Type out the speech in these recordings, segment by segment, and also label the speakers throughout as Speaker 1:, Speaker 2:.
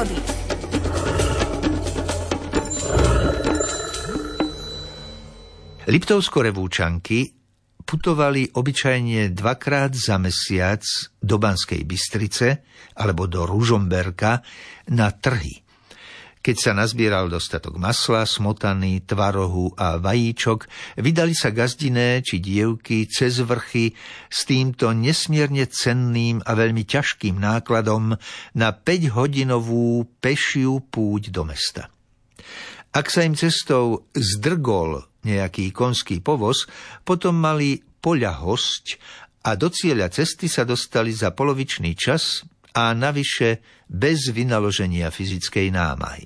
Speaker 1: prírody.
Speaker 2: Liptovsko-Revúčanky putovali obyčajne 2-krát za mesiac do Banskej Bystrice alebo do Ružomberka na trhy. Keď sa nazbieral dostatok masla, smotany, tvarohu a vajíčok, vydali sa gazdiné či dievky cez vrchy s týmto nesmierne cenným a veľmi ťažkým nákladom na 5-hodinovú pešiu púť do mesta. Ak sa im cestou zdrgol nejaký konský povoz, potom mali poľahosť a do cieľa cesty sa dostali za polovičný čas a navyše bez vynaloženia fyzickej námahy.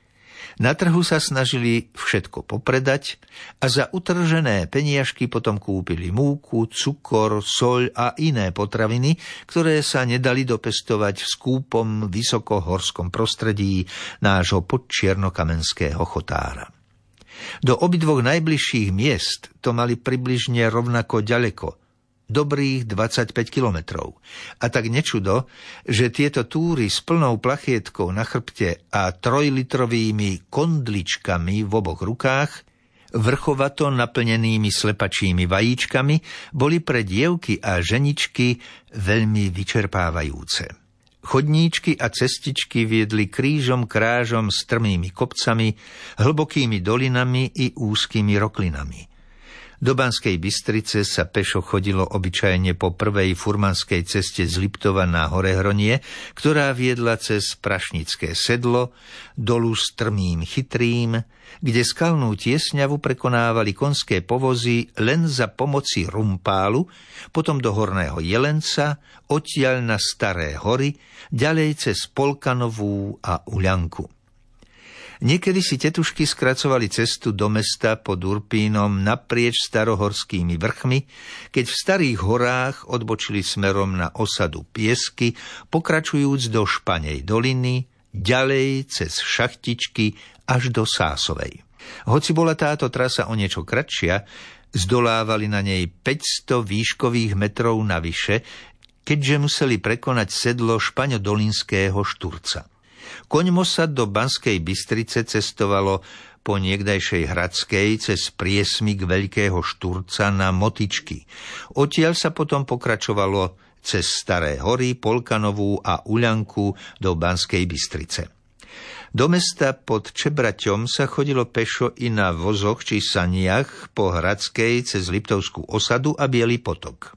Speaker 2: Na trhu sa snažili všetko popredať a za utržené peniažky potom kúpili múku, cukor, soľ a iné potraviny, ktoré sa nedali dopestovať v skúpom vysokohorskom prostredí nášho podčiernokamenského chotára. Do obidvoch najbližších miest to mali približne rovnako ďaleko, dobrých 25 kilometrov. A tak nečudo, že tieto túry s plnou plachietkou na chrbte a 3-litrovými kondličkami v oboch rukách, vrchovato naplnenými slepačími vajíčkami, boli pre dievky a ženičky veľmi vyčerpávajúce. Chodníčky a cestičky viedli krížom krážom strmými kopcami, hlbokými dolinami i úzkými roklinami. Do Banskej Bystrice sa pešo chodilo obyčajne po prvej furmanskej ceste z Liptova na Horehronie, ktorá viedla cez Prašnické sedlo, dolu strmým Chytrým, kde skalnú tiesňavu prekonávali konské povozy len za pomoci rumpálu, potom do Horného Jelenca, odtiaľ na Staré hory, ďalej cez Polkanovú a Uľanku. Niekedy si tetušky skracovali cestu do mesta pod Urpínom naprieč starohorskými vrchmi, keď v Starých horách odbočili smerom na osadu Piesky, pokračujúc do Španej doliny, ďalej cez Šachtičky až do Sásovej. Hoci bola táto trasa o niečo kratšia, zdolávali na nej 500 výškových metrov navyše, keďže museli prekonať sedlo špaňodolinského Šturca. Koňmo sa do Banskej Bystrice cestovalo po niekdajšej Hradskej cez priesmyk Veľkého Šturca na Motičky. Odtiaľ sa potom pokračovalo cez Staré hory, Polkanovú a Uľanku do Banskej Bystrice. Do mesta pod Čebraťom sa chodilo pešo i na vozoch či saniach po Hradskej cez Liptovskú osadu a Bielý potok.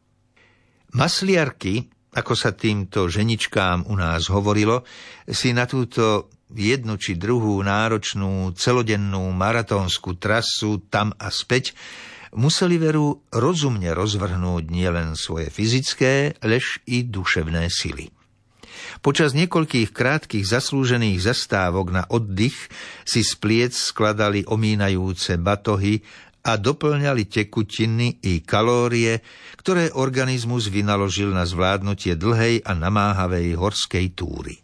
Speaker 2: Masliarky, ako sa týmto ženičkám u nás hovorilo, si na túto jednu či druhú náročnú celodennú maratónsku trasu tam a späť museli veru rozumne rozvrhnúť nielen svoje fyzické, lež i duševné sily. Počas niekoľkých krátkych zaslúžených zastávok na oddych si z pliec skladali omínajúce batohy a doplňali tekutiny i kalórie, ktoré organizmus vynaložil na zvládnutie dlhej a namáhavej horskej túry.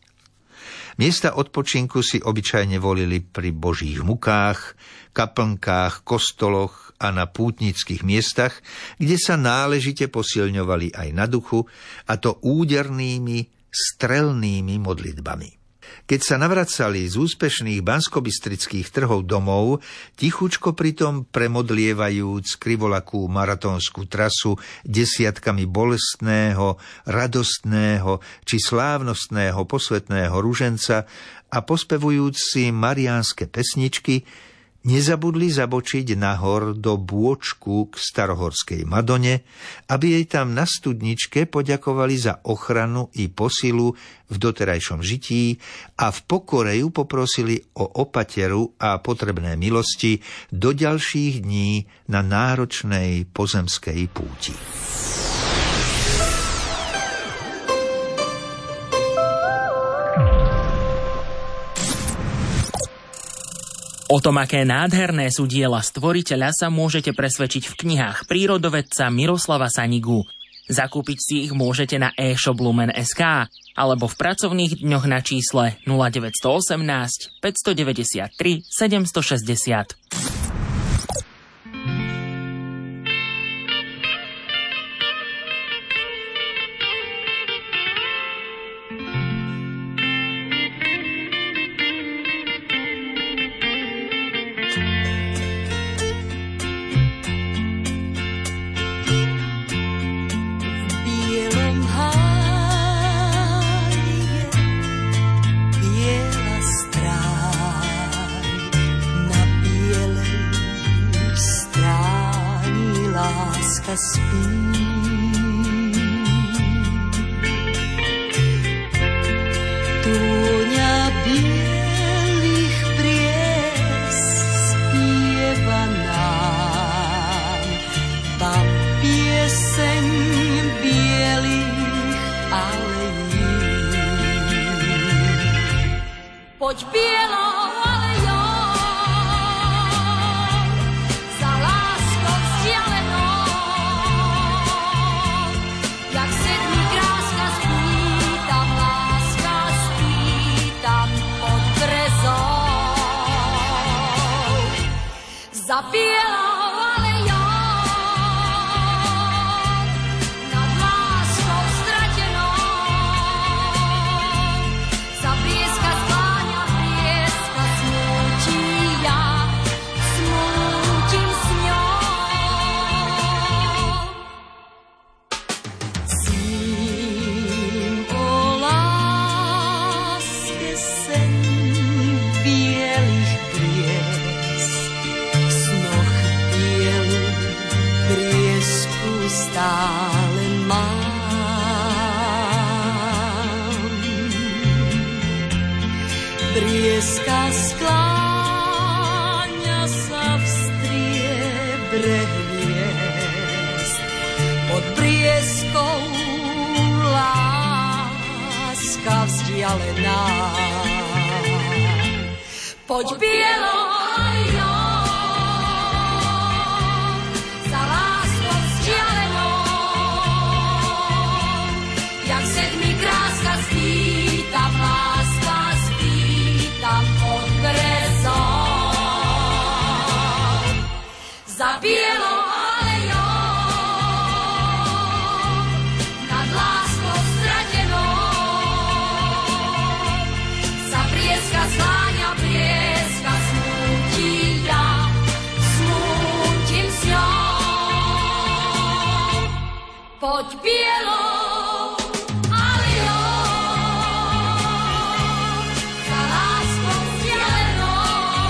Speaker 2: Miesta odpočinku si obyčajne volili pri Božích mukách, kaplnkách, kostoloch a na pútnických miestach, kde sa náležite posilňovali aj na duchu, a to údernými, strelnými modlitbami. Keď sa navracali z úspešných banskobystrických trhov domov, tichučko pritom premodlievajúc krivolakú maratónsku trasu desiatkami bolestného, radostného či slávnostného posvetného ruženca a pospevujúc si mariánske pesničky, nezabudli zabočiť nahor do bôčku k starohorskej Madone, aby jej tam na studničke poďakovali za ochranu i posilu v doterajšom žití a v pokore ju poprosili o opateru a potrebné milosti do ďalších dní na náročnej pozemskej púti.
Speaker 3: O tom, aké nádherné sú diela stvoriteľa, sa môžete presvedčiť v knihách prírodovedca Miroslava Sanigu. Zakúpiť si ich môžete na e-shop Lumen.sk alebo v pracovných dňoch na čísle 0918 593 760.
Speaker 1: Túňa bielých bries spieva nám, tam pieseň bielých alejí. Poď bielou alejou, za láskou vzdialenou, jak sedmý kráska spí, tam láska spí, tam pod brezou. Za bielou alejou, nad láskou stratenou, sa blieska skláňa, blieska smúti, ja smútim s ňou. Sním o láske sen bielých bries, v snoch bielu briesku stále mám. Brieska skláňa sa v striebre hviezd, pod brieskou láska vzdialená. Poď bielou alejou, za láskou vzdialenou, jak sedmý kráska spí, tam láska spí, tam pod brezou. Za bielou alejou, nad láskou stratenou, sa brieska skláňa, brieska smúti, ja smútim s ňou. Poď bielou alejou, za láskou vzdialenou,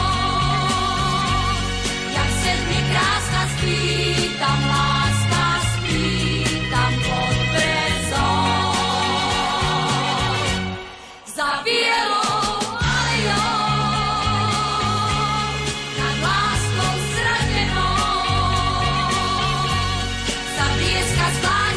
Speaker 1: jak sedmý kráska spí, tam láska spí, tam pod brezou. Za bielou alejou, nad láskou zradenou, sa blieska skláňa,